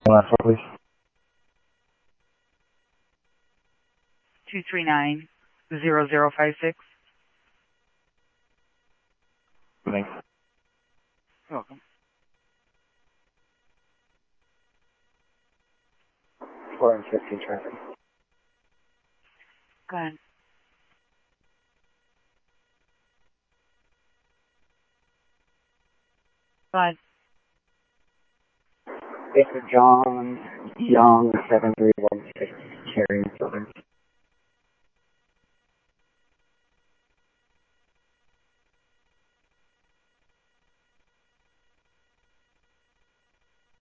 last one, please. 239-0056. Thanks. You're welcome. 415 traffic. Go ahead. Go ahead. Mr. John Young, 7316.